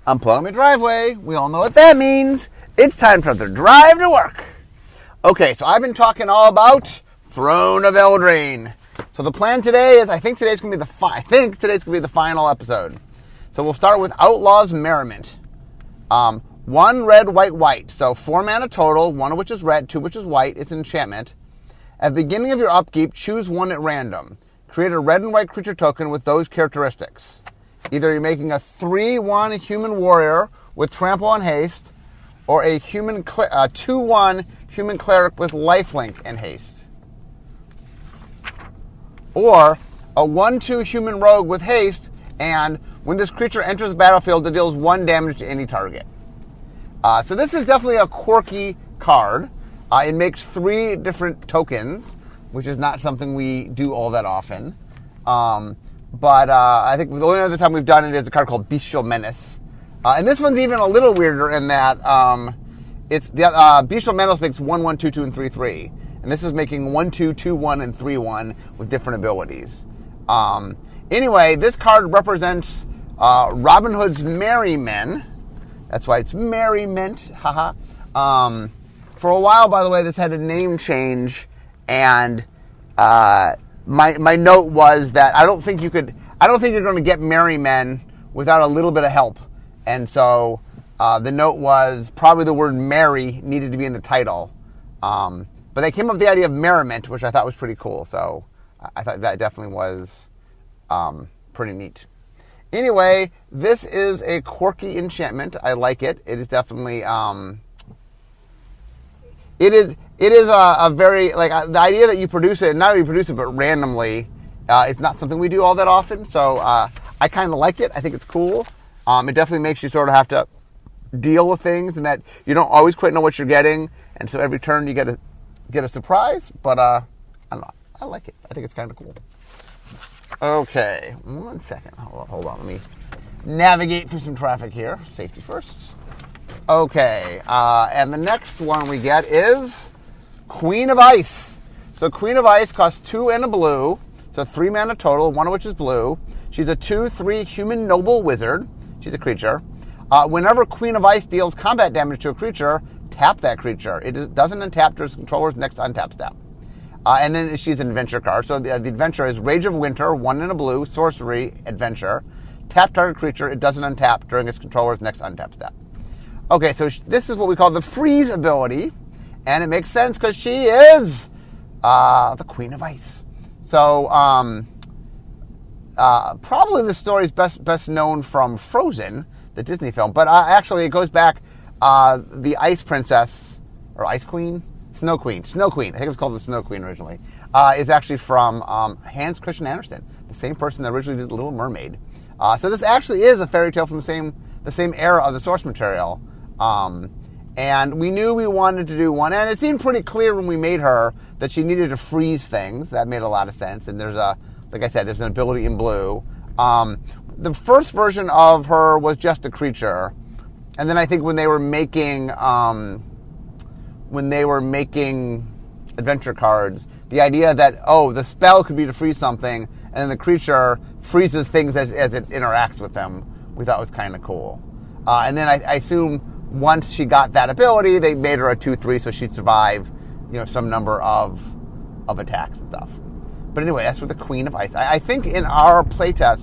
I'm pulling my driveway. We all know what that means. It's time for the drive to work. Okay, so I've been talking all about Throne of Eldraine. So the plan today is, I think today's gonna be the final episode. So we'll start with Outlaw's Merriment. 1 red, white, white. So 4 mana total, 1 of which is red, 2 of which is white. It's an enchantment. At the beginning of your upkeep, choose 1 at random. Create a red and white creature token with those characteristics. Either you're making a 3/1 human warrior with trample and haste, or a 2/1 human cleric with lifelink and haste. Or a 1/2 human rogue with haste, and when this creature enters the battlefield, it deals 1 damage to any target. So this is definitely a quirky card. It makes 3 different tokens, which is not something we do all that often. But I think the only other time we've done it is a card called Bestial Menace. And this one's even a little weirder in that it's the Bestial Menace makes 1/1, 2/2, and 3/3. And this is making 1/2, 2/1, and 3/1 with different abilities. Anyway, this card represents Robin Hood's Merry Men. That's why it's Merriment. Haha. For a while, by the way, this had a name change, and my note was that I don't think you're going to get Merry Men without a little bit of help. And so the note was probably the word merry needed to be in the title. But they came up with the idea of merriment, which I thought was pretty cool. So I thought that definitely was pretty neat. Anyway, this is a quirky enchantment. I like it. It is definitely it is a very, like, the idea that you produce it, and not only produce it, but randomly, is not something we do all that often. So I kind of like it. I think it's cool. It definitely makes you sort of have to deal with things, and that you don't always quite know what you're getting, and so every turn you get a surprise. But I don't know. I like it. I think it's kind of cool. Okay, 1 second. Hold on. Let me navigate through some traffic here. Safety first. Okay, and the next one we get is Queen of Ice. So Queen of Ice costs 2 and a blue, so 3 mana total, 1 of which is blue. She's a 2/3 human noble wizard. She's a creature. Whenever Queen of Ice deals combat damage to a creature, tap that creature. It doesn't untap to its controller's next untap step. And then she's an adventure card. So the adventure is Rage of Winter, 1 and a blue, sorcery, adventure. Tap target creature, it doesn't untap during its controller's next untap step. Okay, so this is what we call the freeze ability, and it makes sense because she is the Queen of Ice. So probably the story is best known from Frozen, the Disney film, but actually it goes back, the Ice Princess, or Ice Queen? Snow Queen. I think it was called the Snow Queen originally, is actually from Hans Christian Andersen, the same person that originally did The Little Mermaid. So this actually is a fairy tale from the same era of the source material. And we knew we wanted to do one, and it seemed pretty clear when we made her that she needed to freeze things. That made a lot of sense. And like I said, there's an ability in blue. The first version of her was just a creature, and then I think when they were making adventure cards, the idea that the spell could be to freeze something, and then the creature freezes things as it interacts with them, we thought was kind of cool. And then I assume once she got that ability, they made her a 2/3 so she'd survive, some number of attacks and stuff. But anyway, that's for the Queen of Ice. I think in our playtest,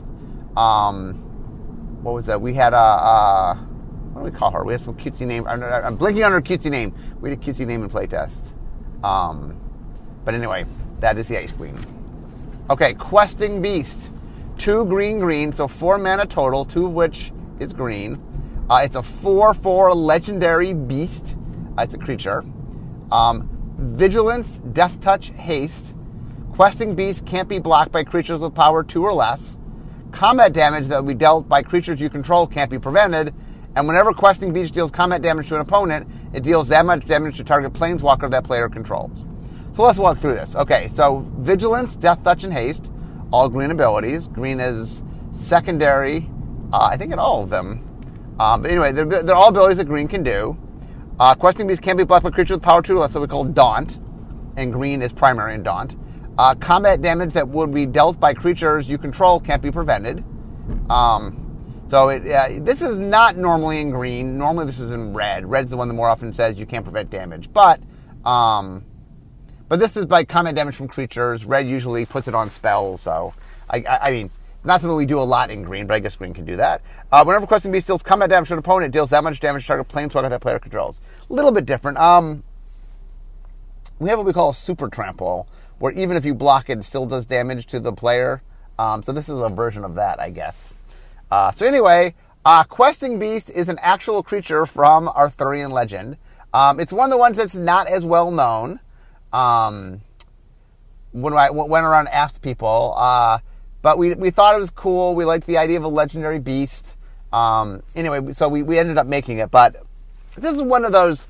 what was that? We had what do we call her? We had some cutesy name. I'm blinking on her cutesy name. We had a cutesy name in playtest. But anyway, that is the Ice Queen. Okay, Questing Beast. 2 green, so 4 mana total, 2 of which is green. It's a 4/4 legendary beast. It's a creature. Vigilance, Death Touch, Haste. Questing Beast can't be blocked by creatures with power 2 or less. Combat damage that will be dealt by creatures you control can't be prevented. And whenever Questing Beast deals combat damage to an opponent, it deals that much damage to target planeswalker that player controls. So let's walk through this. Okay, so Vigilance, Death Touch, and Haste, all green abilities. Green is secondary, I think in all of them. But anyway, they're all abilities that green can do. Questing Beast can be blocked by creatures with power 2 or less, so we call Daunt. And green is primary in Daunt. Combat damage that would be dealt by creatures you control can't be prevented. So this is not normally in green. Normally this is in red. Red's the one that more often says you can't prevent damage. But this is by combat damage from creatures. Red usually puts it on spells. So, I mean, not something we do a lot in green, but I guess green can do that. Whenever Questing Beast deals combat damage to an opponent, it deals that much damage to target planeswalker that player controls. A little bit different. We have what we call a super trample, where even if you block it, it still does damage to the player. So this is a version of that, I guess. So anyway, Questing Beast is an actual creature from Arthurian legend. It's one of the ones that's not as well known. When I went around and asked people, but we thought it was cool. We liked the idea of a legendary beast. Anyway, so we ended up making it. But this is one of those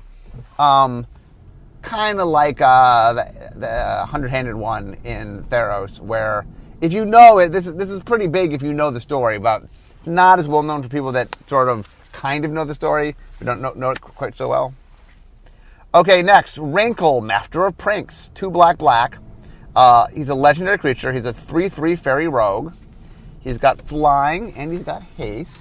kind of like the 100-handed one in Theros, where if you know it, this is pretty big if you know the story, but not as well known for people that sort of kind of know the story, but don't know it quite so well. Okay, next, Rankle, Master of Pranks, 2 black. He's a legendary creature. He's a 3/3 fairy rogue. He's got flying and he's got haste.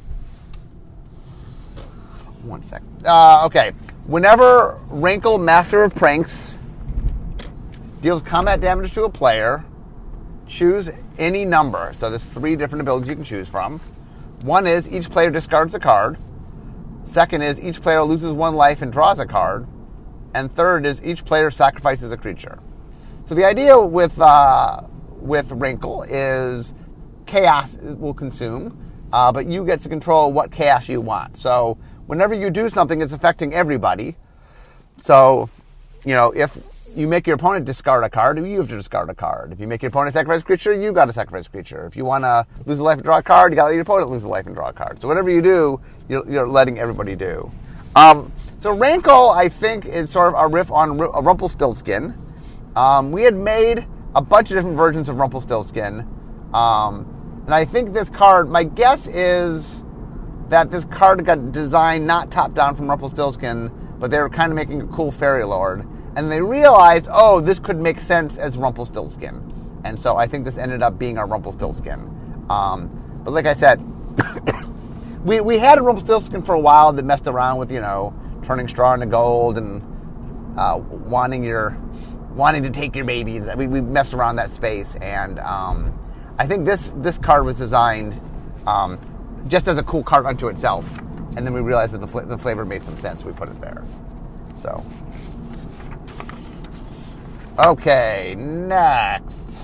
One sec. Okay, whenever Rankle, Master of Pranks deals combat damage to a player, choose any number. So there's 3 different abilities you can choose from. One is each player discards a card. Second is each player loses 1 life and draws a card. And third is each player sacrifices a creature. So the idea with Rankle is chaos will consume, but you get to control what chaos you want. So whenever you do something, it's affecting everybody. So, if you make your opponent discard a card, you have to discard a card. If you make your opponent sacrifice a creature, you've got to sacrifice a creature. If you want to lose a life and draw a card, you got to let your opponent lose a life and draw a card. So whatever you do, you're letting everybody do. So Rankle, I think, is sort of a riff on Rumpelstiltskin. We had made a bunch of different versions of Rumpelstiltskin. And I think this card, my guess is that this card got designed not top-down from Rumpelstiltskin, but they were kind of making a cool fairy lord. And they realized, this could make sense as Rumpelstiltskin. And so I think this ended up being our Rumpelstiltskin. But like I said, we had a Rumpelstiltskin for a while that messed around with, turning straw into gold and wanting to take your baby. We messed around that space. And I think this card was designed just as a cool card unto itself. And then we realized that the flavor made some sense. We put it there. So... Okay, next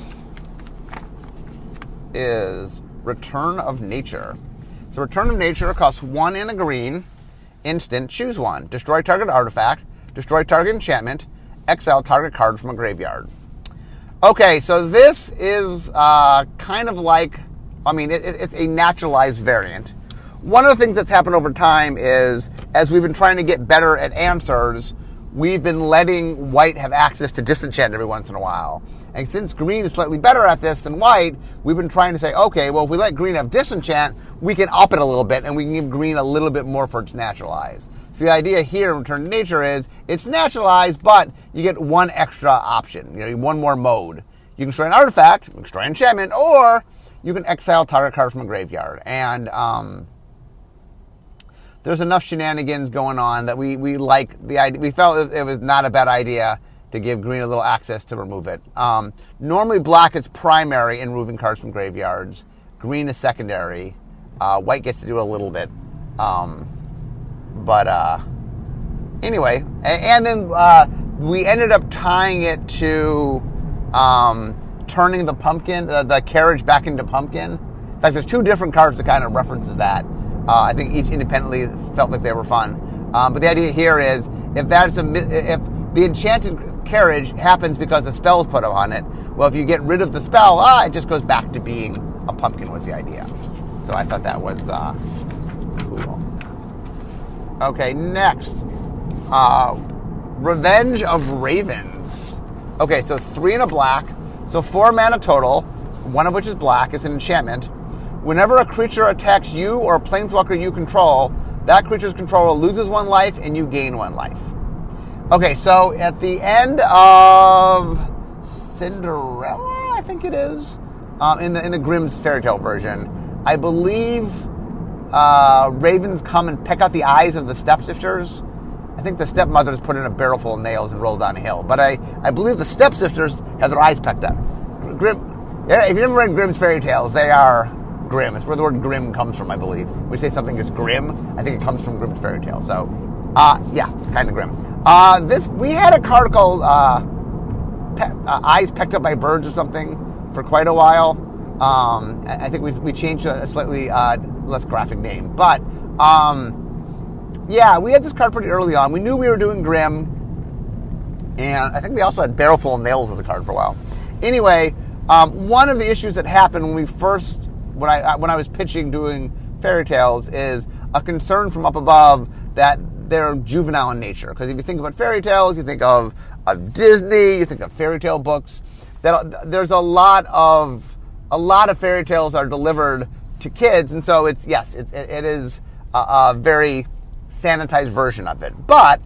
is Return of Nature. So Return of Nature costs 1 and a green, instant, choose 1. Destroy target artifact, destroy target enchantment, exile target card from a graveyard. Okay, so this is kind of like, it's a naturalized variant. One of the things that's happened over time is, as we've been trying to get better at answers, we've been letting white have access to disenchant every once in a while. And since green is slightly better at this than white, we've been trying to say, okay, well, if we let green have disenchant, we can up it a little bit, and we can give green a little bit more for its naturalized. So the idea here in Return to Nature is, it's naturalized, but you get 1 extra option, 1 more mode. You can destroy an artifact, you can destroy an enchantment, or you can exile target card from a graveyard. And there's enough shenanigans going on that we like the idea. We felt it was not a bad idea to give green a little access to remove it. Normally black is primary in removing cards from graveyards. Green is secondary. White gets to do a little bit. Anyway, and then we ended up tying it to turning the pumpkin, the carriage back into pumpkin. In fact, there's 2 different cards that kind of references that. I think each independently felt like they were fun. But the idea here is, if the enchanted carriage happens because a spell is put on it, well, if you get rid of the spell, it just goes back to being a pumpkin was the idea. So I thought that was cool. Okay, next. Revenge of Ravens. Okay, so 3 and a black. So 4 mana total, 1 of which is black. It's an enchantment. Whenever a creature attacks you or a planeswalker you control, that creature's controller loses 1 life and you gain 1 life. Okay, so at the end of Cinderella, I think it is, in the Grimm's fairy tale version, I believe ravens come and peck out the eyes of the stepsisters. I think the stepmothers put in a barrel full of nails and rolled down a hill. But I believe the stepsisters have their eyes pecked out. If you've never read Grimm's fairy tales, they are grim. It's where the word grim comes from, I believe. When we say something is grim, I think it comes from Grimm's fairy tale. So, yeah, kind of grim. We had a card called Eyes Pecked Up by Birds or something for quite a while. I think we changed to a slightly less graphic name. But, yeah, we had this card pretty early on. We knew we were doing Grimm. And I think we also had Barrel Full of Nails as a card for a while. Anyway, one of the issues that happened when I was pitching doing fairy tales is a concern from up above that they're juvenile in nature. Because if you think about fairy tales, you think of Disney, you think of fairy tale books. There's a lot of fairy tales are delivered to kids, and so it is a very sanitized version of it. But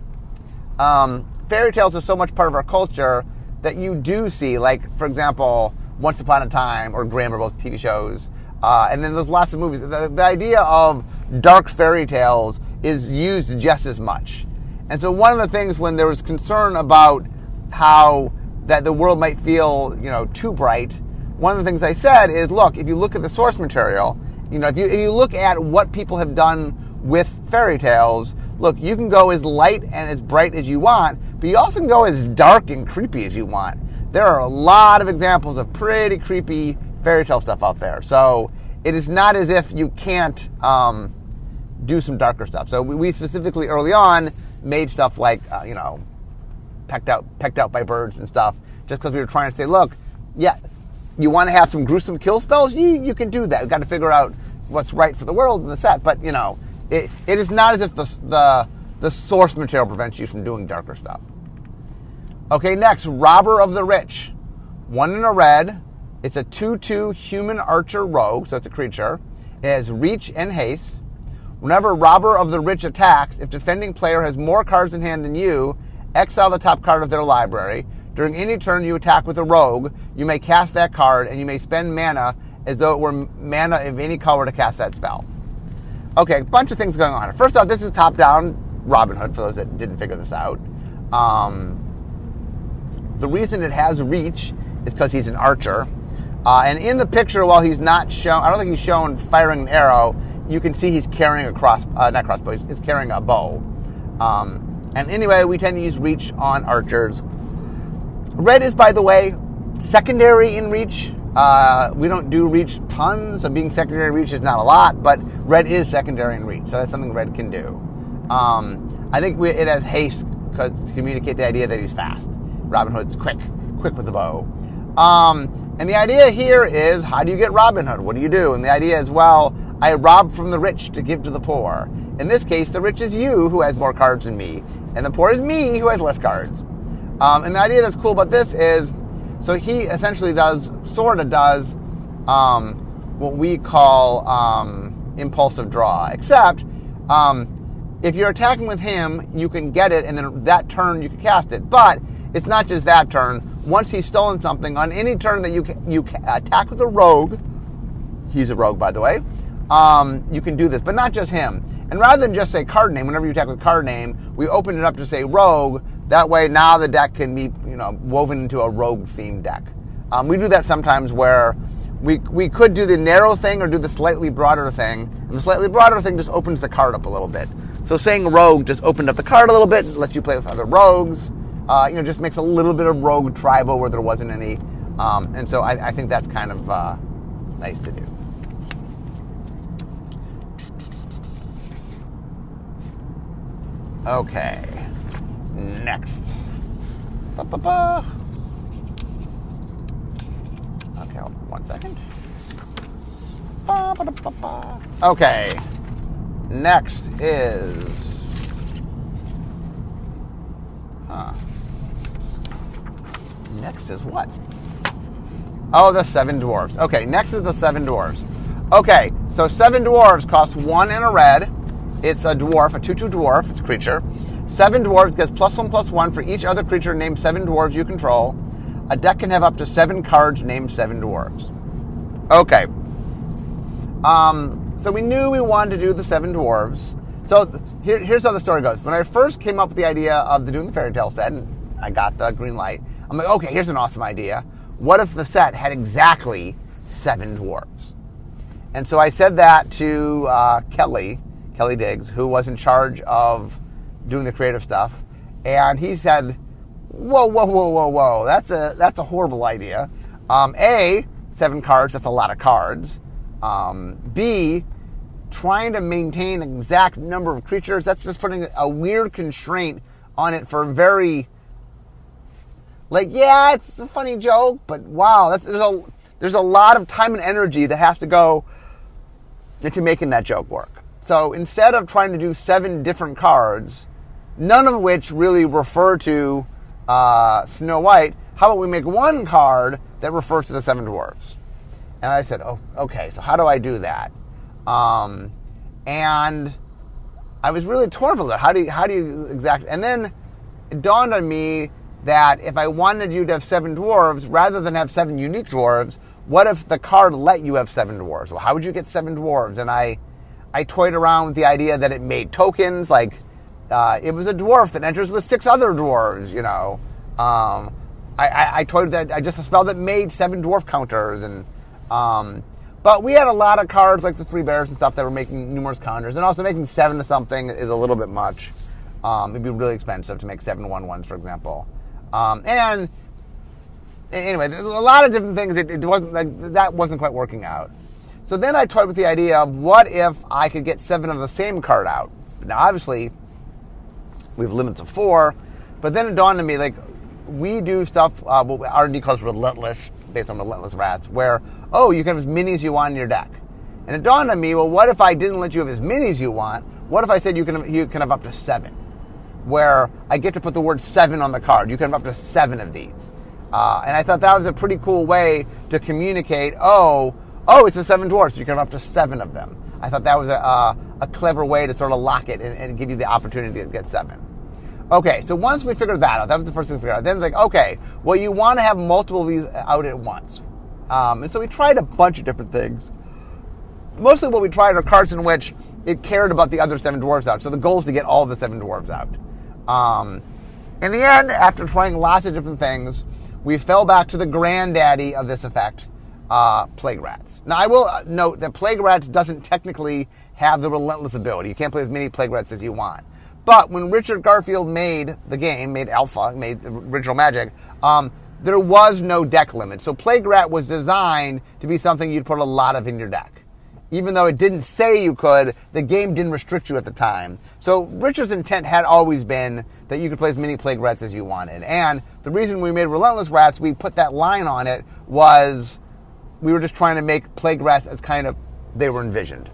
fairy tales are so much part of our culture that you do see, like, for example, Once Upon a Time or Grimm are both TV shows. And then there's lots of movies. The idea of dark fairy tales is used just as much. And so one of the things when there was concern about how that the world might feel, too bright, one of the things I said is, look, if you look at the source material, if you look at what people have done with fairy tales, look, you can go as light and as bright as you want, but you also can go as dark and creepy as you want. There are a lot of examples of pretty creepy fairy tale stuff out there. So it is not as if you can't do some darker stuff. So we specifically early on made stuff like, pecked out by birds and stuff, just because we were trying to say, look, yeah, you want to have some gruesome kill spells? You can do that. We've got to figure out what's right for the world and the set. But, it is not as if the source material prevents you from doing darker stuff. Okay, next, Robber of the Rich. 1 in a red. It's a 2/2 human archer rogue, so it's a creature. It has reach and haste. Whenever Robber of the Rich attacks, if defending player has more cards in hand than you, exile the top card of their library. During any turn you attack with a rogue, you may cast that card, and you may spend mana as though it were mana of any color to cast that spell. Okay, a bunch of things going on. First off, this is top-down Robin Hood, for those that didn't figure this out. The reason it has reach is because he's an archer. And in the picture, while he's not shown, I don't think he's shown firing an arrow, you can see he's carrying not crossbow, he's carrying a bow. And anyway, we tend to use reach on archers. Red is, by the way, secondary in reach. We don't do reach tons, so being secondary in reach is not a lot, but red is secondary in reach, so that's something red can do. I think it has haste to communicate the idea that he's fast. Robin Hood's quick with the bow. And the idea here is, how do you get Robin Hood? What do you do? And the idea is, well, I rob from the rich to give to the poor. In this case, the rich is you, who has more cards than me, and the poor is me, who has less cards. And the idea that's cool about this is, so he essentially does what we call impulsive draw, except if you're attacking with him, you can get it, and then that turn you can cast it. But it's not just that turn. Once he's stolen something, on any turn that you attack with a rogue, he's a rogue, by the way, you can do this, but not just him. And rather than just say card name, whenever you attack with card name, we open it up to say rogue. That way, now the deck can be, woven into a rogue-themed deck. We do that sometimes where we could do the narrow thing or do the slightly broader thing. And the slightly broader thing just opens the card up a little bit. So saying rogue just opened up the card a little bit, lets you play with other rogues. Just makes a little bit of rogue tribal where there wasn't any. And so I think that's kind of nice to do. Okay, next. Okay, hold on 1 second. Okay, next is... Next is what? Oh, the Seven Dwarfs. Okay, next is the Seven Dwarfs. Okay, so Seven Dwarfs cost 1 in a red. It's a dwarf, a 2/2 dwarf. It's a creature. 7 dwarves gets +1/+1 for each other creature named 7 dwarves you control. A deck can have up to 7 cards named 7 dwarves. Okay. So we knew we wanted to do the 7 dwarves. So here's how the story goes. When I first came up with the idea of doing the fairy tale set, and I got the green light, I'm like, okay, here's an awesome idea. What if the set had exactly 7 dwarves? And so I said that to Kelly Diggs, who was in charge of doing the creative stuff, and he said, whoa, that's a horrible idea. A, 7 cards, that's a lot of cards. B, trying to maintain an exact number of creatures, that's just putting a weird constraint on it for very, like, yeah, it's a funny joke, but wow, there's a lot of time and energy that has to go into making that joke work. So instead of trying to do 7 different cards, none of which really refer to Snow White, how about we make 1 card that refers to the 7 dwarves? And I said, oh, okay, so how do I do that? And I was really torn with it. How do you exactly? And then it dawned on me that if I wanted you to have 7 dwarves, rather than have 7 unique dwarves, what if the card let you have 7 dwarves? Well, how would you get 7 dwarves? And I toyed around with the idea that it made tokens, like it was a dwarf that enters with 6 other dwarves, you know. I toyed that, I just a spell that made 7 dwarf counters, and but we had a lot of cards like the 3 bears and stuff that were making numerous counters, and also making 7 of something is a little bit much. It'd be really expensive to make 7 1/1s, for example. And anyway, a lot of different things. It wasn't like that wasn't quite working out. So then I toyed with the idea of what if I could get 7 of the same card out. Now, obviously, we have limits of 4, but then it dawned on me, like, we do stuff, what R&D calls Relentless, based on Relentless Rats, where, you can have as many as you want in your deck. And it dawned on me, well, what if I didn't let you have as many as you want? What if I said you can have up to 7? Where I get to put the word 7 on the card. You can have up to 7 of these. And I thought that was a pretty cool way to communicate, it's the 7 dwarfs, so you can have up to 7 of them. I thought that was a clever way to sort of lock it and give you the opportunity to get 7. Okay, so once we figured that out, that was the first thing we figured out. Then it's like, okay, well, you want to have multiple of these out at once. And so we tried a bunch of different things. Mostly what we tried are cards in which it cared about the other 7 dwarves out. So the goal is to get all the 7 dwarves out. In the end, after trying lots of different things, we fell back to the granddaddy of this effect, Plague Rats. Now, I will note that Plague Rats doesn't technically have the Relentless ability. You can't play as many Plague Rats as you want. But when Richard Garfield made the game, made Alpha, made the original Magic, there was no deck limit. So Plague Rat was designed to be something you'd put a lot of in your deck. Even though it didn't say you could, the game didn't restrict you at the time. So Richard's intent had always been that you could play as many Plague Rats as you wanted. And the reason we made Relentless Rats, we put that line on it, was we were just trying to make Plague Rats as kind of they were envisioned.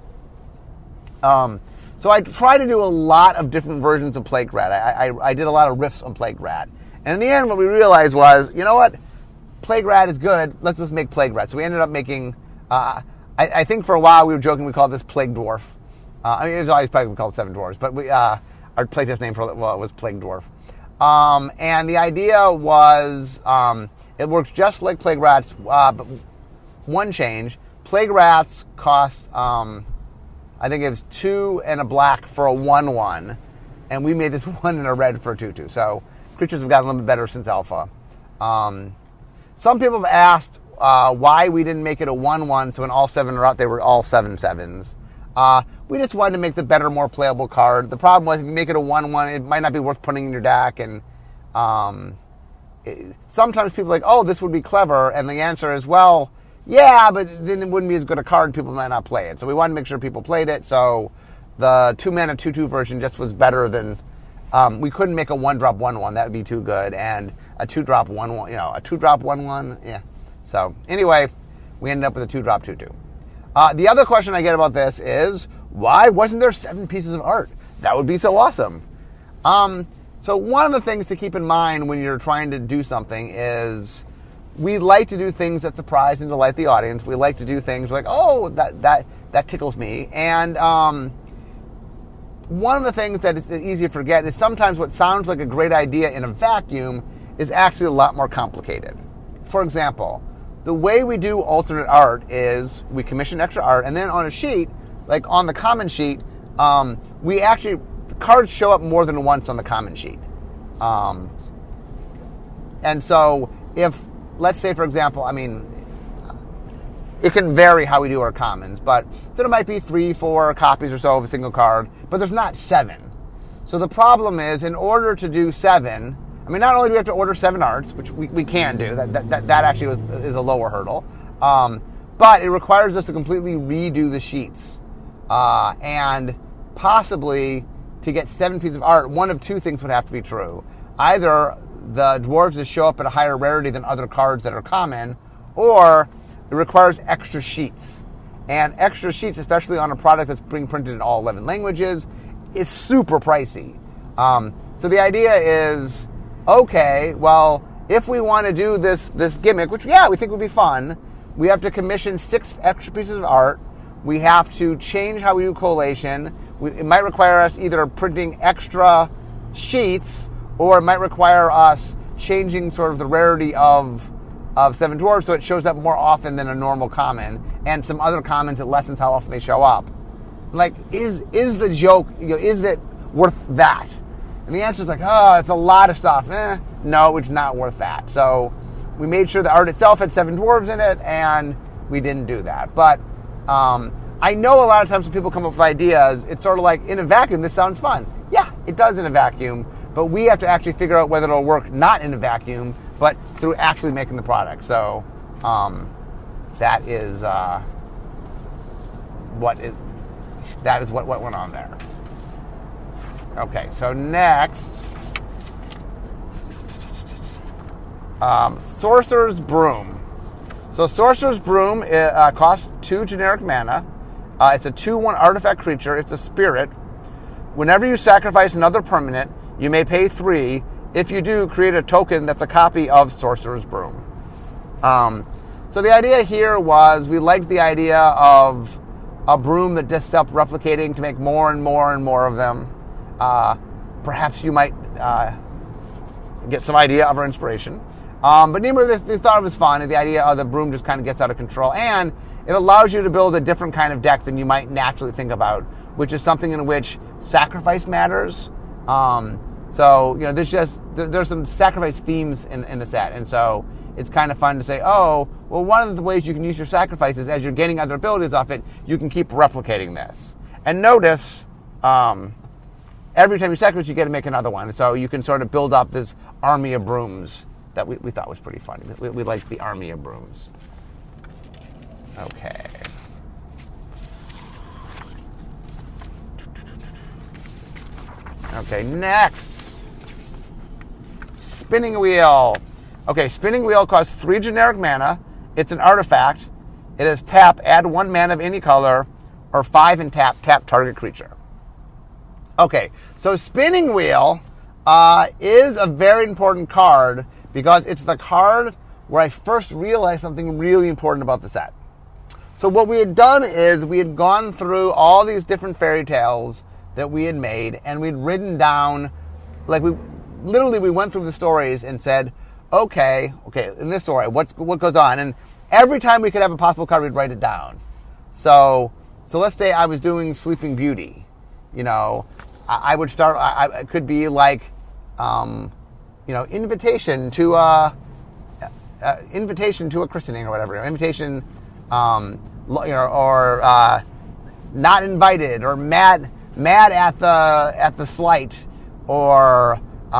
So I tried to do a lot of different versions of Plague Rat. I did a lot of riffs on Plague Rat. And in the end, what we realized was, you know what? Plague Rat is good. Let's just make Plague Rat. So we ended up making, I think for a while we were joking, we called this Plague Dwarf. It was always probably called 7 Dwarves, but our playtest name for it was Plague Dwarf. And the idea was, it works just like Plague Rats, but one change. Plague Rats cost, I think it was 2 and a black for a 1/1, and we made this 1 and a red for a 2/2. So creatures have gotten a little bit better since Alpha. Some people have asked why we didn't make it a 1/1, so when all 7 are out, they were all 7 7s. We just wanted to make the better, more playable card. The problem was if you make it a 1/1, it might not be worth putting in your deck, and sometimes people are like, this would be clever, and the answer is, well, yeah, but then it wouldn't be as good a card. People might not play it. So we wanted to make sure people played it. So the 2-mana 2/2 version just was better than... we couldn't make a 1-drop 1/1. That would be too good. And a 2-drop 1/1, a 2-drop 1/1, yeah. So anyway, we ended up with a 2-drop 2/2. The other question I get about this is, why wasn't there 7 pieces of art? That would be so awesome. So one of the things to keep in mind when you're trying to do something is... we like to do things that surprise and delight the audience. We like to do things like, that tickles me. And one of the things that is easy to forget is sometimes what sounds like a great idea in a vacuum is actually a lot more complicated. For example, the way we do alternate art is we commission extra art, and then on a sheet, like on the common sheet, the cards show up more than once on the common sheet. And so if, let's say, for example, it can vary how we do our commons, but there might be 3-4 copies or so of a single card, but there's not 7. So the problem is, in order to do 7, not only do we have to order 7 arts, which we can do, that actually is a lower hurdle, but it requires us to completely redo the sheets. And possibly, to get 7 pieces of art, one of 2 things would have to be true. Either the dwarves just show up at a higher rarity than other cards that are common, or it requires extra sheets. And extra sheets, especially on a product that's being printed in all 11 languages, is super pricey. So the idea is, okay, well, if we want to do this gimmick, which, we think would be fun, we have to commission 6 extra pieces of art. We have to change how we do collation. It might require us either printing extra sheets, or it might require us changing sort of the rarity of 7 dwarves so it shows up more often than a normal common, and some other commons it lessens how often they show up. Like, is the joke, is it worth that? And the answer is like, it's a lot of stuff. No, it's not worth that. So we made sure the art itself had 7 dwarves in it, and we didn't do that. But I know a lot of times when people come up with ideas, it's sort of like, in a vacuum, this sounds fun. Yeah, it does in a vacuum, but we have to actually figure out whether it'll work not in a vacuum, but through actually making the product. So that is what went on there. Okay, so next, Sorcerer's Broom. So Sorcerer's Broom costs 2 generic mana. It's a 2/1 artifact creature. It's a spirit. Whenever you sacrifice another permanent, you may pay 3. If you do, create a token that's a copy of Sorcerer's Broom. So the idea here was, we liked the idea of a broom that just stopped replicating to make more and more and more of them. Perhaps you might get some idea of our inspiration. But anyway, they thought it was fun, and the idea of the broom just kind of gets out of control. And it allows you to build a different kind of deck than you might naturally think about, which is something in which sacrifice matters. So, there's some sacrifice themes in the set. And so it's kind of fun to say, one of the ways you can use your sacrifices, as you're gaining other abilities off it, you can keep replicating this. And notice, every time you sacrifice, you get to make another one. So you can sort of build up this army of brooms that we thought was pretty funny. We liked the army of brooms. Okay. Okay, next. Spinning Wheel. Okay, Spinning Wheel costs 3 generic mana. It's an artifact. It is tap, add 1 mana of any color, or 5 and tap target creature. Okay, so Spinning Wheel is a very important card because it's the card where I first realized something really important about the set. So what we had done is we had gone through all these different fairy tales that we had made, and we'd written down, like we went through the stories and said, okay, in this story, what goes on? And every time we could have a possible card, we'd write it down. So let's say I was doing Sleeping Beauty. I would start, it could be like, invitation to a christening or whatever, invitation, or not invited, or mad at the slight, or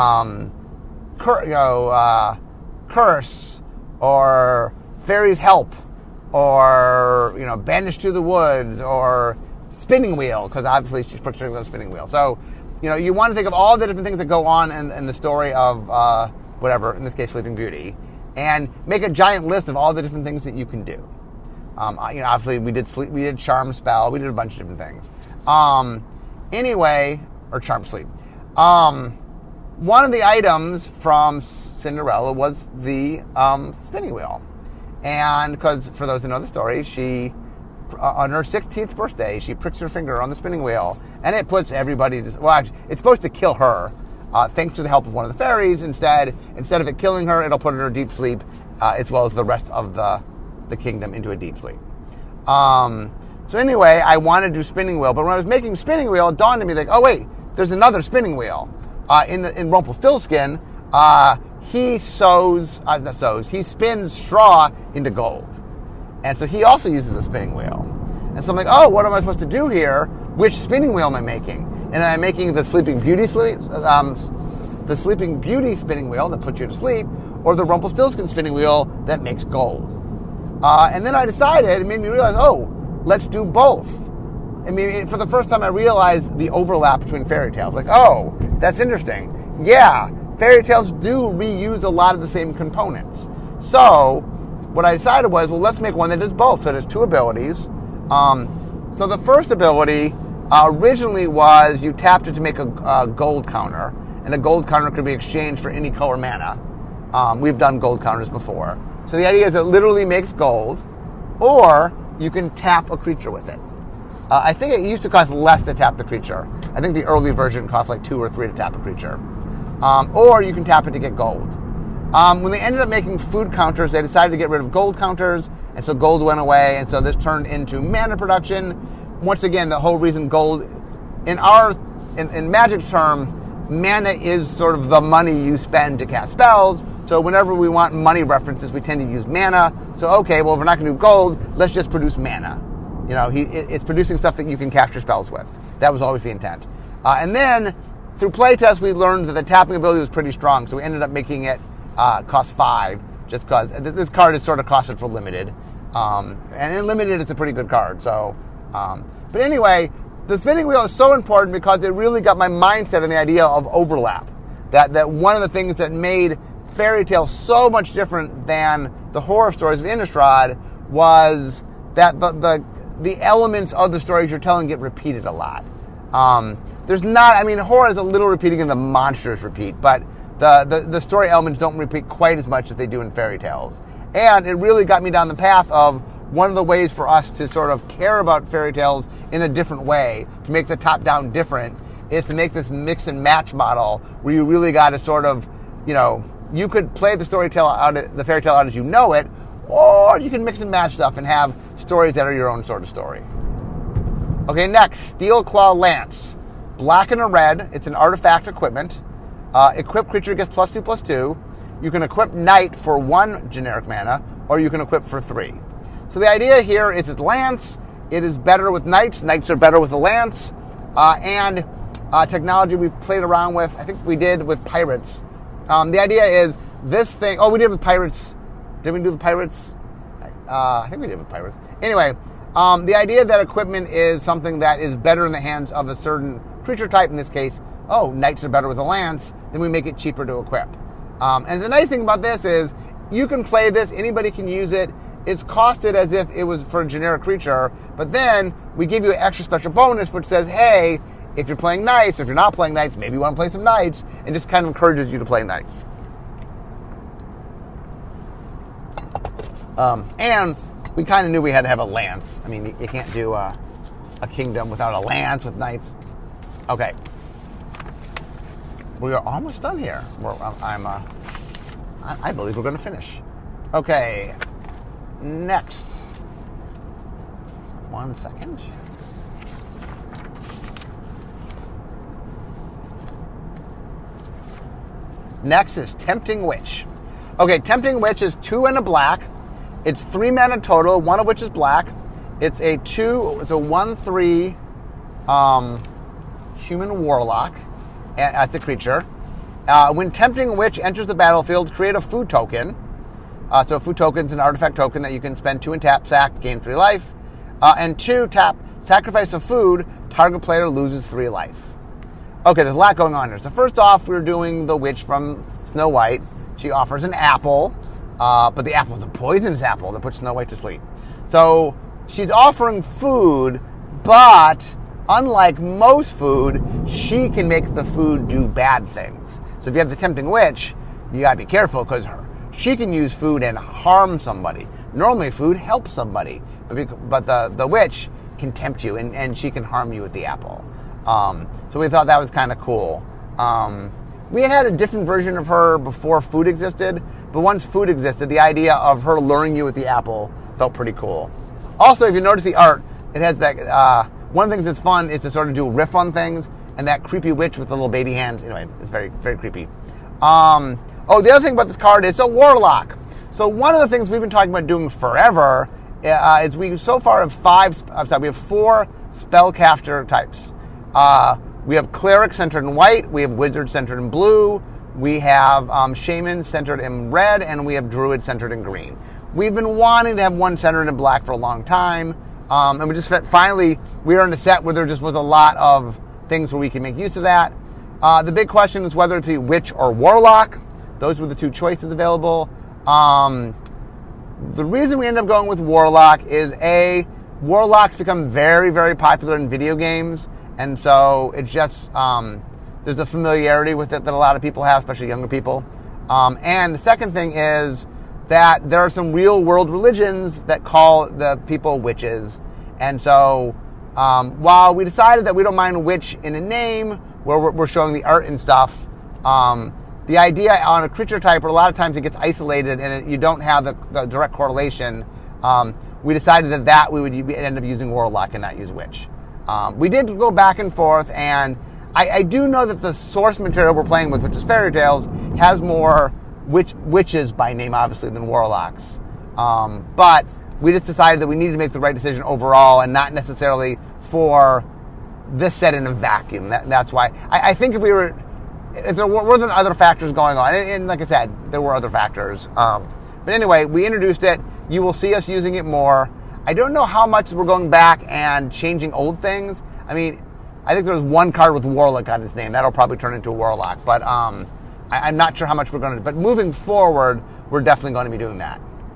curse, or fairy's help, or banished to the woods, or spinning wheel, because obviously she's picturing the spinning wheel. So you want to think of all the different things that go on in the story of whatever, in this case Sleeping Beauty, and make a giant list of all the different things that you can do. Obviously we did charm spell, we did a bunch of different things. Or charm sleep. One of the items from Cinderella was the spinning wheel. And because, for those who know the story, she, on her 16th birthday, she pricks her finger on the spinning wheel, and it puts everybody it's supposed to kill her. Thanks to the help of one of the fairies, instead of it killing her, it'll put her in a deep sleep, as well as the rest of the kingdom into a deep sleep. So anyway, I wanted to do spinning wheel, but when I was making spinning wheel, it dawned on me like, oh wait, there's another spinning wheel. In Rumpelstiltskin, he spins straw into gold. And so he also uses a spinning wheel. And so I'm like, oh, what am I supposed to do here? Which spinning wheel am I making? And I'm making the Sleeping Beauty spinning wheel that puts you to sleep, or the Rumpelstiltskin spinning wheel that makes gold. And then I decided, it made me realize, oh, let's do both. I mean, for the first time I realized the overlap between fairy tales. Like, oh, that's interesting. Yeah, fairy tales do reuse a lot of the same components. So what I decided was, well, let's make one that does both. So there's two abilities. So the first ability originally was you tapped it to make a gold counter, and a gold counter could be exchanged for any color mana. We've done gold counters before. So the idea is it literally makes gold, or you can tap a creature with it. I think it used to cost less to tap the creature. I think the early version cost like 2 or 3 to tap a creature. Or you can tap it to get gold. When they ended up making food counters, they decided to get rid of gold counters, and so gold went away, and so this turned into mana production. Once again, the whole reason gold, in Magic's term, mana is sort of the money you spend to cast spells. So whenever we want money references, we tend to use mana. So okay, well, if we're not going to do gold, let's just produce mana. You know, it's producing stuff that you can cast your spells with. That was always the intent. And then through playtest, we learned that the tapping ability was pretty strong, so we ended up making it cost 5, just because this card is sort of costed for limited. And in limited, it's a pretty good card. So, but anyway, the spinning wheel is so important because it really got my mindset on the idea of overlap. That one of the things that made fairy tales so much different than the horror stories of Innistrad was that the elements of the stories you're telling get repeated a lot. Horror is a little repeating and the monsters repeat, but the story elements don't repeat quite as much as they do in fairy tales. And it really got me down the path of one of the ways for us to sort of care about fairy tales in a different way, to make the top-down different, is to make this mix and match model where you really got to sort of, you could play the fairy tale out as you know it, or you can mix and match stuff and have stories that are your own sort of story. Okay, next, Steel Claw Lance. Black and a red. It's an artifact equipment. Equip creature gets +2/+2. You can equip Knight for 1 generic mana, or you can equip for 3. So the idea here is it's Lance. It is better with Knights. Knights are better with the Lance. And technology we've played around with, I think we did with Pirates. The idea is this thing... Oh, we did with Pirates. Did we do the Pirates? I think we did with Pirates. Anyway, the idea that equipment is something that is better in the hands of a certain creature type, in this case, Knights are better with a Lance, then we make it cheaper to equip. And the nice thing about this is you can play this, anybody can use it. It's costed as if it was for a generic creature, but then we give you an extra special bonus which says, hey, if you're playing Knights, if you're not playing Knights, maybe you want to play some Knights, and just kind of encourages you to play Knights. And we kind of knew we had to have a Lance. I mean, you can't do a kingdom without a Lance with Knights. Okay. We are almost done here. I believe we're going to finish. Okay. Next. 1 second. Next is Tempting Witch. Okay, Tempting Witch is 2 and a black. It's 3 mana total, 1 of which is black. It's a 1/3 human warlock. That's a creature. When Tempting Witch enters the battlefield, create a food token. So a food token is an artifact token that you can spend 2 and tap, sack, gain 3 life. And 2, tap, sacrifice a food, target player loses 3 life. Okay, there's a lot going on here. So first off, we're doing the witch from Snow White. She offers an apple, but the apple is a poisonous apple that puts Snow White to sleep. So she's offering food, but unlike most food, she can make the food do bad things. So if you have the Tempting Witch, you gotta be careful because she can use food and harm somebody. Normally food helps somebody, but the witch can tempt you and she can harm you with the apple. So we thought that was kind of cool. We had a different version of her before food existed, but once food existed, the idea of her luring you with the apple felt pretty cool. Also, if you notice the art, It has that. One of the things that's fun is to sort of do a riff on things, and that creepy witch with the little baby hands. Anyway, it's very, very creepy. The other thing about this card, it's a warlock. So one of the things we've been talking about doing forever is we so far have we have 4 spellcaster types. We have cleric centered in white, we have wizard centered in blue, we have shaman centered in red, and we have druid centered in green. We've been wanting to have one centered in black for a long time, and we just finally we are in a set where there just was a lot of things where we can make use of that. The big question is whether it be witch or warlock. Those were the 2 choices available. The reason we end up going with warlock is warlocks become very, very popular in video games, and so it's just there's a familiarity with it that a lot of people have, especially younger people. And the second thing is that there are some real world religions that call the people witches, and so while we decided that we don't mind witch in a name where we're showing the art and stuff, the idea on a creature type where a lot of times it gets isolated and you don't have the direct correlation, we decided that we would end up using warlock and not use witch. We did go back and forth, and I do know that the source material we're playing with, which is Fairy Tales, has more witches by name, obviously, than warlocks. But we just decided that we needed to make the right decision overall and not necessarily for this set in a vacuum. That's why. I think if there weren't other factors going on, and like I said, there were other factors. But anyway, we introduced it. You will see us using it more. I don't know how much we're going back and changing old things. I mean, I think there was one card with Warlock on its name. That'll probably turn into a Warlock. But I'm not sure how much we're going to do. But moving forward, we're definitely going to be doing that.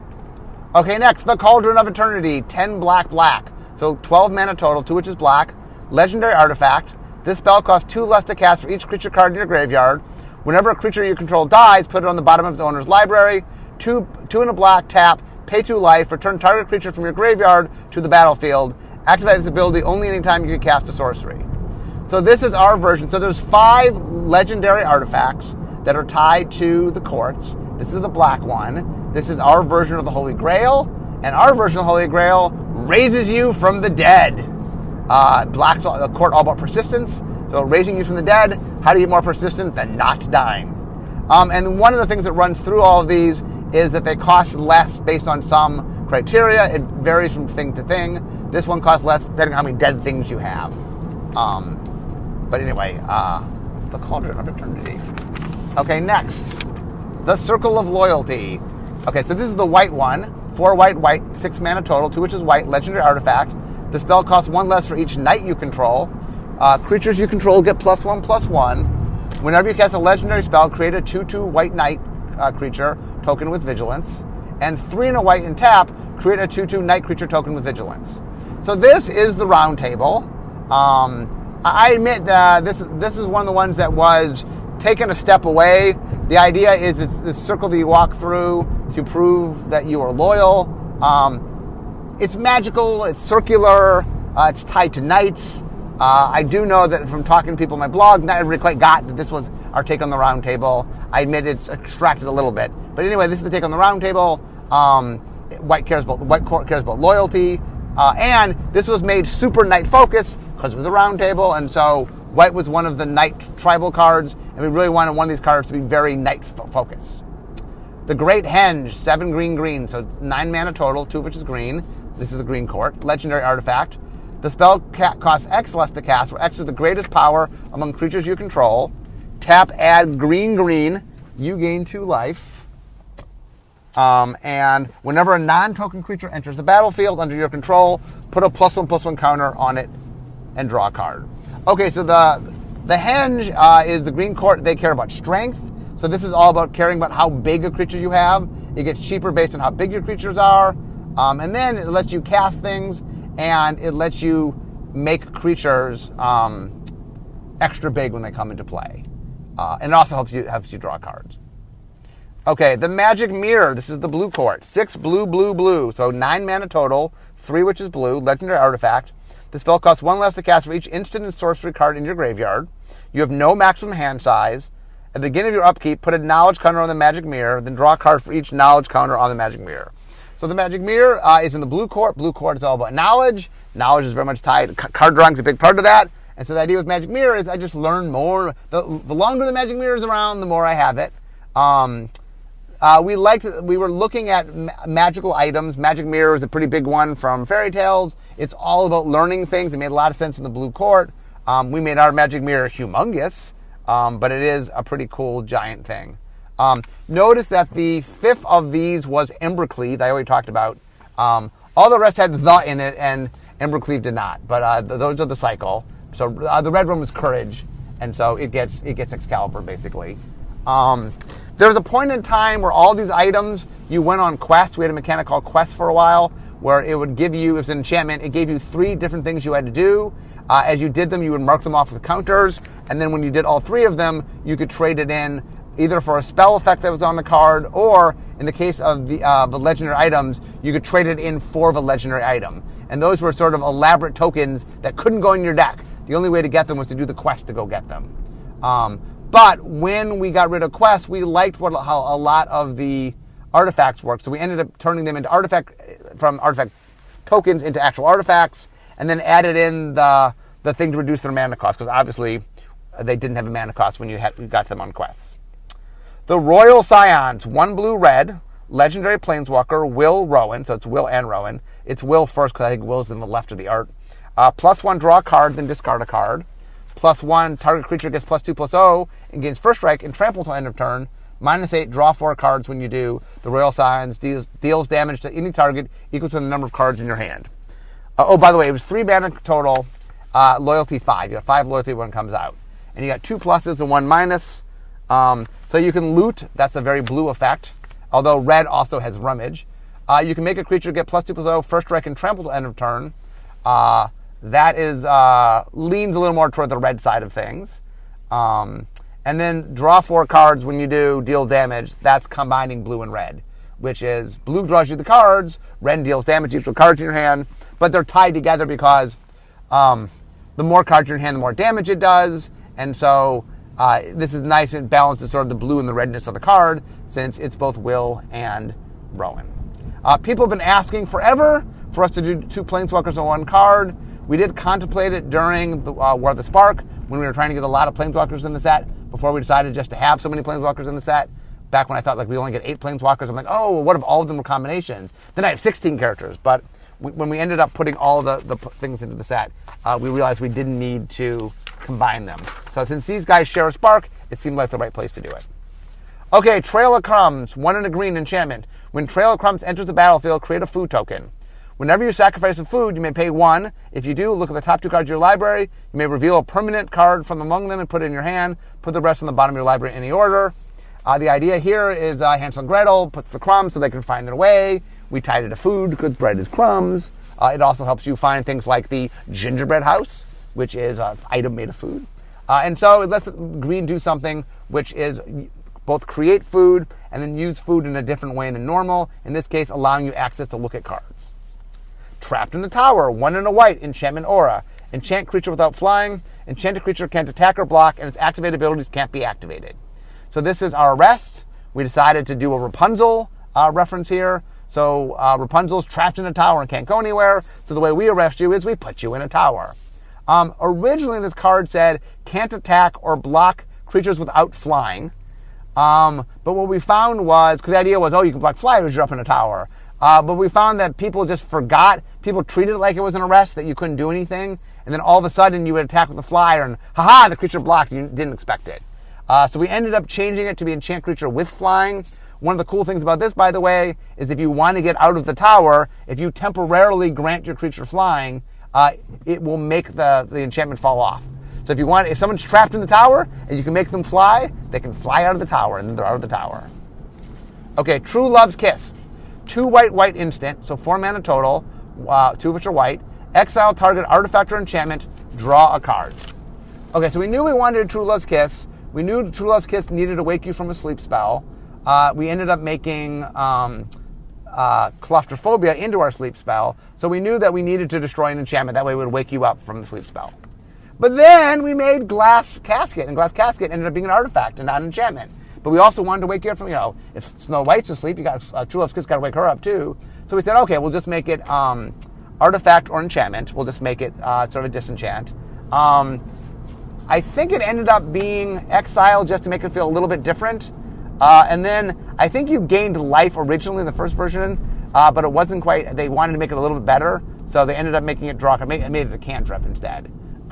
Okay, next, the Cauldron of Eternity. 10 black. So 12 mana total, 2 which is black. Legendary artifact. This spell costs 2 less to cast for each creature card in your graveyard. Whenever a creature you control dies, put it on the bottom of its owner's library. 2 in a black, tap, pay 2 life, return target creature from your graveyard to the battlefield. Activate this ability only anytime you can cast a sorcery. So this is our version. So there's 5 legendary artifacts that are tied to the courts. This is the black one. This is our version of the Holy Grail. And our version of the Holy Grail raises you from the dead. Black's a court all about persistence. So raising you from the dead, how do you get more persistent than not dying? And one of the things that runs through all of these is that they cost less based on some criteria. It varies from thing to thing. This one costs less depending on how many dead things you have. But anyway, the Cauldron of Eternity. Okay, next, the Circle of Loyalty. Okay, so this is the white one. 4 white, 6 mana total, 2 which is white, legendary artifact. The spell costs 1 less for each knight you control. Creatures you control get +1/+1. Whenever you cast a legendary spell, create a 2/2 white knight creature token with vigilance. And 3 and a white and tap, create a 2/2 knight creature token with vigilance. So this is the round table. I admit that this is one of the ones that was taken a step away. The idea is it's this circle that you walk through to prove that you are loyal. It's magical, it's circular, it's tied to knights. I do know that from talking to people on my blog, not everybody quite got that this was our take on the round table. I admit it's extracted a little bit. But anyway, this is the take on the round table. White court cares about loyalty. And this was made super knight focused because it was a round table, and so white was one of the knight tribal cards, and we really wanted one of these cards to be very knight focused. The Great Henge, 7 green, so 9 mana total, 2 of which is green. This is the green court. Legendary artifact. The spell costs X less to cast, where X is the greatest power among creatures you control. Tap, add green, you gain 2 life. And whenever a non-token creature enters the battlefield under your control, put a +1/+1 counter on it and draw a card. Okay, so the Henge is the green court. They care about strength. So this is all about caring about how big a creature you have. It gets cheaper based on how big your creatures are. And then it lets you cast things, and it lets you make creatures extra big when they come into play. And it also helps you draw cards. Okay, the Magic Mirror. This is the blue court. 6 blue. So 9 mana total, 3 which is blue, legendary artifact. The spell costs 1 less to cast for each instant and sorcery card in your graveyard. You have no maximum hand size. At the beginning of your upkeep, put a knowledge counter on the Magic Mirror, then draw a card for each knowledge counter on the Magic Mirror. So the Magic Mirror is in the blue court. Blue court is all about knowledge. knowledge is very much tied. Card drawing is a big part of that. And so the idea with Magic Mirror is I just learn more. The longer the Magic Mirror is around, the more I have it. We were looking at magical items. Magic Mirror is a pretty big one from Fairy Tales. It's all about learning things. It made a lot of sense in the Blue Court. We made our Magic Mirror humongous, but it is a pretty cool giant thing. Notice that the fifth of these was Embercleave, I already talked about. All the rest had the in it, and Embercleave did not. But those are the cycle. So the red one was Courage, and so it gets Excalibur, basically. There was a point in time where all these items, you went on quests. We had a mechanic called Quest for a while, where it would give you, it was an enchantment, it gave you 3 different things you had to do. As you did them, you would mark them off with counters, and then when you did all 3 of them, you could trade it in either for a spell effect that was on the card, or in the case of the legendary items, you could trade it in for the legendary item. And those were sort of elaborate tokens that couldn't go in your deck. The only way to get them was to do the quest to go get them. But when we got rid of quests, we liked how a lot of the artifacts work. So we ended up turning them into artifact tokens into actual artifacts, and then added in the thing to reduce their mana cost, because obviously they didn't have a mana cost when you got them on quests. The Royal Scions, 1 blue, red, legendary planeswalker, Will Rowan. So it's Will and Rowan. It's Will first because I think Will's in the left of the art. +1, draw a card, then discard a card. +1, target creature gets +2/+0 and gains first strike and trample until end of turn. -8, draw 4 cards when you do. The Royal Scions deals damage to any target equal to the number of cards in your hand. By the way, it was 3 mana total, loyalty 5. You got 5 loyalty when it comes out. And you got 2 pluses and 1 minus. So you can loot. That's a very blue effect. Although red also has rummage. You can make a creature get +2/+0, first strike, and trample to end of turn. That is leans a little more toward the red side of things. And then draw 4 cards when you do deal damage. That's combining blue and red, which is blue draws you the cards, red deals damage equal cards in your hand, but they're tied together because the more cards in your hand, the more damage it does. And so this is nice and balances sort of the blue and the redness of the card, since it's both Will and Rowan. People have been asking forever for us to do 2 planeswalkers on 1 card. We did contemplate it during the War of the Spark, when we were trying to get a lot of planeswalkers in the set, before we decided just to have so many planeswalkers in the set. Back when I thought we only get 8 planeswalkers, I'm like, oh, well, what if all of them were combinations? Then I have 16 characters. But when we ended up putting all the things into the set, we realized we didn't need to combine them. So since these guys share a spark, it seemed like the right place to do it. Okay, Trail of Crumbs, 1 and a green enchantment. When Trail of Crumbs enters the battlefield, create a food token. Whenever you sacrifice a food, you may pay 1. If you do, look at the top 2 cards of your library. You may reveal a permanent card from among them and put it in your hand. Put the rest on the bottom of your library in any order. The idea here is Hansel and Gretel puts the crumbs so they can find their way. We tied it to food because bread is crumbs. It also helps you find things like the gingerbread house, which is an item made of food. And so it lets green do something which is both create food and then use food in a different way than normal. In this case, allowing you access to look at cards. Trapped in the Tower, 1 and a white, enchantment aura. Enchant creature without flying. Enchanted creature can't attack or block, and its activated abilities can't be activated. So this is our arrest. We decided to do a Rapunzel reference here. So Rapunzel's trapped in a tower and can't go anywhere. So the way we arrest you is we put you in a tower. Originally, this card said can't attack or block creatures without flying. But what we found was, because the idea was, you can block flyers, you're up in a tower. But we found that people just forgot. People treated it like it was an arrest, that you couldn't do anything. And then all of a sudden you would attack with a flyer and, the creature blocked. You didn't expect it. So we ended up changing it to be enchant creature with flying. One of the cool things about this, by the way, is if you want to get out of the tower, if you temporarily grant your creature flying, it will make the enchantment fall off. So if someone's trapped in the tower and you can make them fly, they can fly out of the tower, and then they're out of the tower. Okay, True Love's Kiss. 2 white instant, so 4 mana total, 2 of which are white. Exile target artifact or enchantment, draw a card. Okay, so we knew we wanted True Love's Kiss. We knew True Love's Kiss needed to wake you from a sleep spell. We ended up making Claustrophobia into our sleep spell, so we knew that we needed to destroy an enchantment. That way it would wake you up from the sleep spell. But then we made Glass Casket, and Glass Casket ended up being an artifact and not an enchantment. But we also wanted to wake you up from, if Snow White's asleep, True Love's Kiss got to wake her up too. So we said, okay, we'll just make it artifact or enchantment. We'll just make it sort of a disenchant. I think it ended up being exile just to make it feel a little bit different. And then I think you gained life originally in the first version, but it wasn't quite, they wanted to make it a little bit better, so they ended up making it draw, made it a cantrip instead.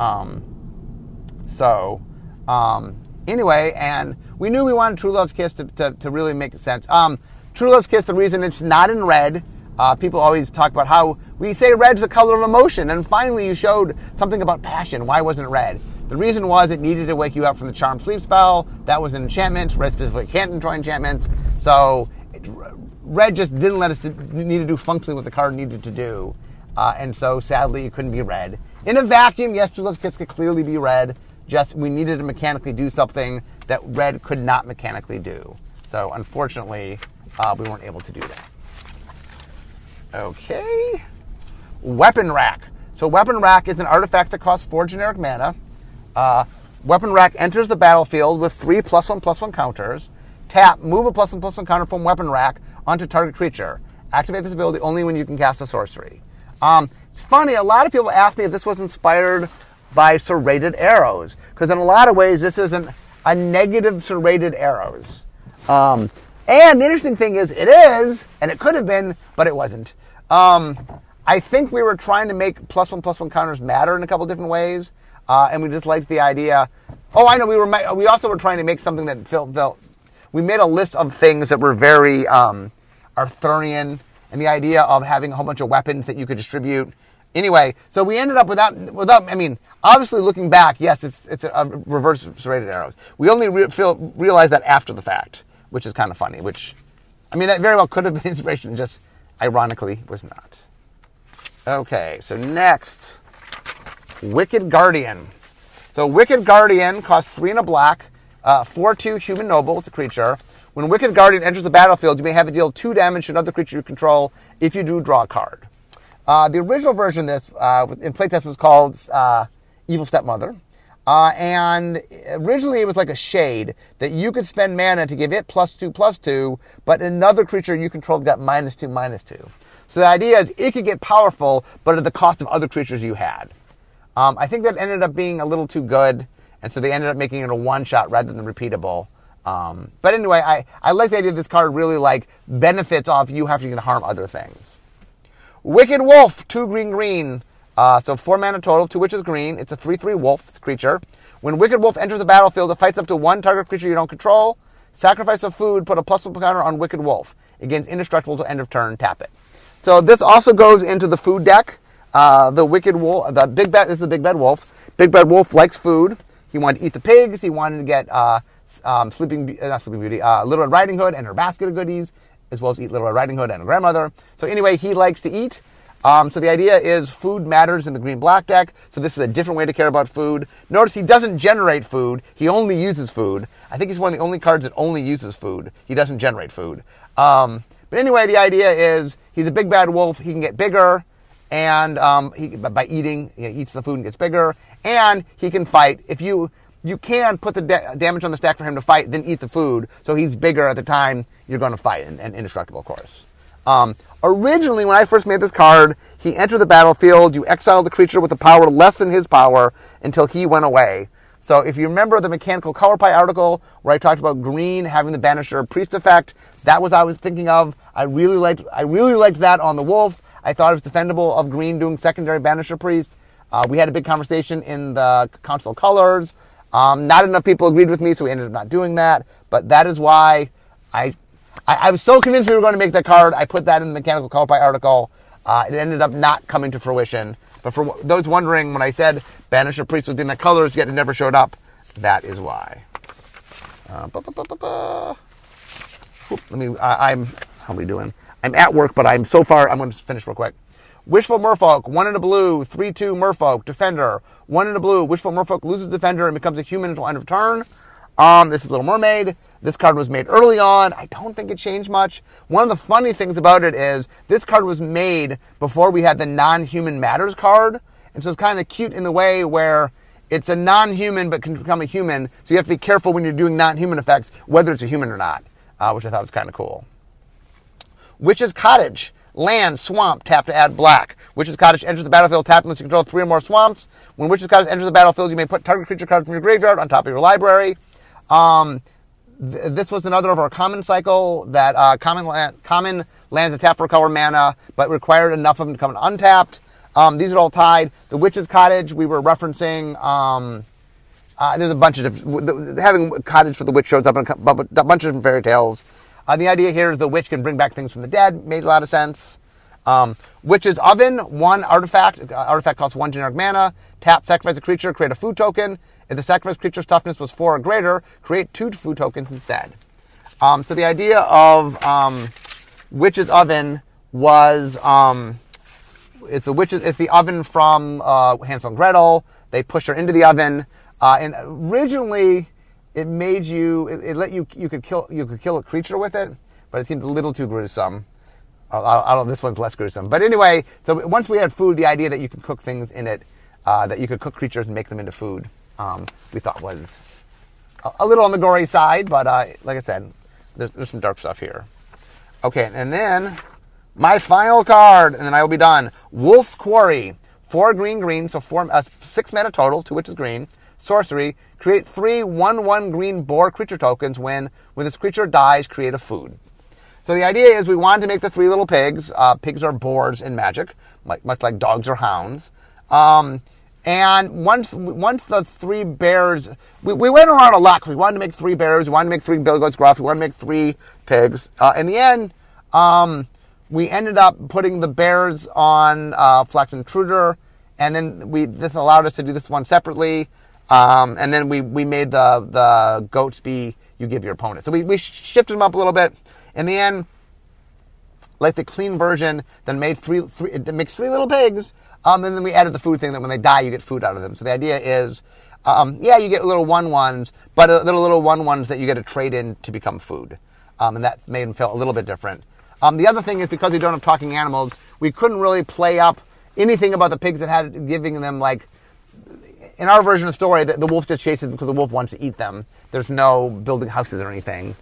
Anyway, and we knew we wanted True Love's Kiss to really make sense. True Love's Kiss, the reason it's not in red, people always talk about how we say red's the color of emotion, and finally you showed something about passion. Why wasn't it red? The reason was it needed to wake you up from the charm sleep spell. That was an enchantment. Red specifically can't enjoy enchantments. So red just didn't let us need to do functionally what the card needed to do. And so sadly it couldn't be red. In a vacuum, yes, True Love's Kiss could clearly be red. Just we needed to mechanically do something that red could not mechanically do. So unfortunately, we weren't able to do that. Okay. Weapon Rack. So Weapon Rack is an artifact that costs 4 generic mana. Weapon Rack enters the battlefield with 3 +1/+1 counters. Tap, move a +1/+1 counter from Weapon Rack onto target creature. Activate this ability only when you can cast a sorcery. It's funny, a lot of people ask me if this was inspired by serrated arrows, because in a lot of ways this isn't a negative serrated arrows. And the interesting thing is it is, and it could have been, but it wasn't. I think we were trying to make +1/+1 counters matter in a couple different ways. And we just liked the idea. Oh, I know. We also were trying to make something that felt. We made a list of things that were very Arthurian, and the idea of having a whole bunch of weapons that you could distribute. Anyway, so we ended up without. I mean, obviously looking back, yes, it's a reverse serrated arrows. We only realized that after the fact, which is kind of funny. Which, I mean, that very well could have been inspiration, just ironically was not. Okay, so next. Wicked Guardian. So Wicked Guardian costs 3 and a black, 4/2 human noble. It's a creature. When Wicked Guardian enters the battlefield, you may have it deal 2 damage to another creature you control if you do draw a card. The original version of this in playtest was called Evil Stepmother. And originally it was like a shade that you could spend mana to give it +2/+2, but another creature you controlled got -2/-2. So the idea is it could get powerful, but at the cost of other creatures you had. I think that ended up being a little too good, and so they ended up making it a one-shot rather than repeatable. But anyway, I like the idea this card really benefits off you having to harm other things. Wicked Wolf, 2 green. So 4 mana total, 2 which is green. It's a 3/3 wolf. It's a creature. When Wicked Wolf enters the battlefield, it fights up to 1 target creature you don't control. Sacrifice a food, put a +1 counter on Wicked Wolf. It gains indestructible till end of turn, tap it. So this also goes into the food deck. The Wicked Wolf, the Big Bad, this is the Big Bad Wolf. Big Bad Wolf likes food. He wanted to eat the pigs. He wanted to get Little Red Riding Hood and her basket of goodies, as well as eat Little Red Riding Hood and her grandmother. So anyway, he likes to eat. So the idea is food matters in the green-black deck. So this is a different way to care about food. Notice he doesn't generate food. He only uses food. I think he's one of the only cards that only uses food. He doesn't generate food. But anyway, the idea is he's a Big Bad Wolf. He can get bigger. And by eating, he eats the food and gets bigger. And he can fight. If you can put the damage on the stack for him to fight, then eat the food. So he's bigger at the time you're going to fight, and indestructible, of course. Originally, when I first made this card, he entered the battlefield. You exiled the creature with a power less than his power until he went away. So if you remember the Mechanical Color Pie article where I talked about green having the Banisher Priest effect, that was what I was thinking of. I really liked that on the wolf. I thought it was defendable of green doing secondary Banisher Priest. We had a big conversation in the Council of Colors. Not enough people agreed with me, so we ended up not doing that. But that is why I was so convinced we were going to make that card. I put that in the Mechanical Color Pie article. It ended up not coming to fruition. But for those wondering, when I said Banisher Priest was in the colors, yet it never showed up, that is why. How are we doing? I'm at work, but I'm going to finish real quick. Wishful Merfolk, 1 in a blue, 3/2 Merfolk, Defender. 1 in a blue, Wishful Merfolk loses Defender and becomes a human until end of turn. This is Little Mermaid. This card was made early on. I don't think it changed much. One of the funny things about it is this card was made before we had the Non-Human Matters card. And so it's kind of cute in the way where it's a non-human but can become a human. So you have to be careful when you're doing non-human effects, whether it's a human or not, which I thought was kind of cool. Witch's Cottage. Land, swamp, tap to add black. Witch's Cottage enters the battlefield, tap unless you control 3 or more swamps. When Witch's Cottage enters the battlefield, you may put target creature cards from your graveyard on top of your library. This was another of our common cycle that common lands tap for a color mana, but required enough of them to come untapped. These are all tied. The Witch's Cottage, we were referencing. There's a bunch of different. Having a cottage for the witch shows up in a bunch of different fairy tales. The idea here is the witch can bring back things from the dead. Made a lot of sense. Witch's Oven, 1 artifact. Artifact costs 1 generic mana. Tap, sacrifice a creature, create a food token. If the sacrificed creature's toughness was 4 or greater, create 2 food tokens instead. So the idea of Witch's Oven was it's the oven from Hansel and Gretel. They pushed her into the oven, and originally it made it let you could kill a creature with it, but it seemed a little too gruesome. I don't know, this one's less gruesome. But anyway, so once we had food, the idea that you could cook things in it, that you could cook creatures and make them into food, we thought was a little on the gory side, but like I said, there's some dark stuff here. Okay, and then my final card, and then I will be done. Wolf's Quarry. 4 green, so 6 mana total, 2 which is green. Sorcery. Create 3 1/1 green boar creature tokens when this creature dies, create a food. So the idea is we wanted to make the 3 little pigs. Pigs are boars in Magic, much like dogs or hounds. And once the 3 bears, we went around a lot because we wanted to make 3 bears, we wanted to make 3 Billy Goats Gruff, we wanted to make 3 pigs. In the end, we ended up putting the bears on Flax Intruder, and then this allowed us to do this one separately. And then we made the goats be you give your opponent. So we shifted them up a little bit. In the end, like the clean version, then made it makes 3 little pigs. And then we added the food thing that when they die, you get food out of them. So the idea is, you get little 1/1s, but little 1/1s that you get to trade in to become food. And that made them feel a little bit different. The other thing is because we don't have talking animals, we couldn't really play up anything about the pigs that had giving them, like, in our version of the story, the wolf just chases them because the wolf wants to eat them. There's no building houses or anything.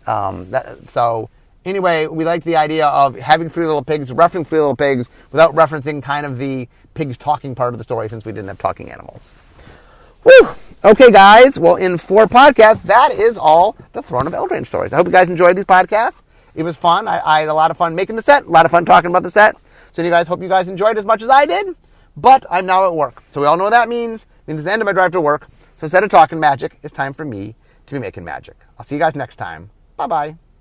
So anyway, we like the idea of having 3 little pigs, referencing 3 little pigs, without referencing kind of the pigs talking part of the story since we didn't have talking animals. Whew! Okay, guys. Well, in 4 podcasts, that is all the Throne of Eldraine stories. I hope you guys enjoyed these podcasts. It was fun. I had a lot of fun making the set, a lot of fun talking about the set. So hope you guys enjoyed as much as I did. But I'm now at work. So we all know what that means. It means it's the end of my drive to work. So instead of talking magic, it's time for me to be making magic. I'll see you guys next time. Bye-bye.